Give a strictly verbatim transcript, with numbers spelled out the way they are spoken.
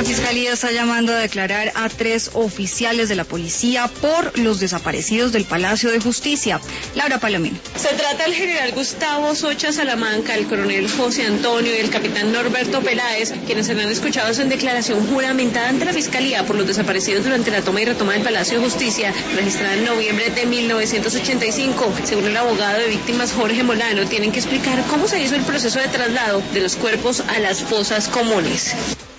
Fiscalía está llamando a declarar a tres oficiales de la policía por los desaparecidos del Palacio de Justicia. Laura Palomino. Se trata del general Gustavo Socha Salamanca, el coronel José Antonio y el capitán Norberto Peláez, quienes serán escuchados en declaración juramentada ante la Fiscalía por los desaparecidos durante la toma y retoma del Palacio de Justicia, registrada en noviembre de mil novecientos ochenta y cinco. Según el abogado de víctimas Jorge Molano, tienen que explicar cómo se hizo el proceso de traslado de los cuerpos a las fosas comunes.